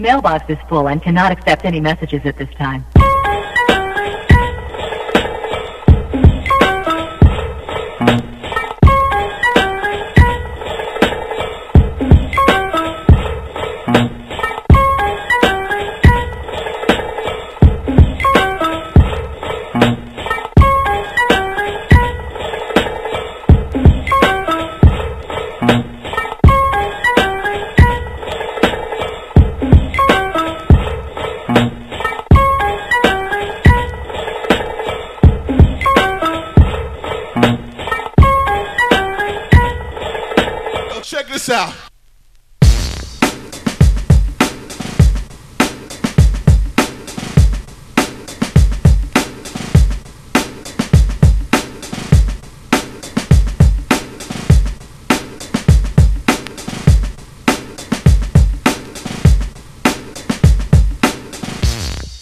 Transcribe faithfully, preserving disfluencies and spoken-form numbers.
Mailbox is full and cannot accept any messages at this time.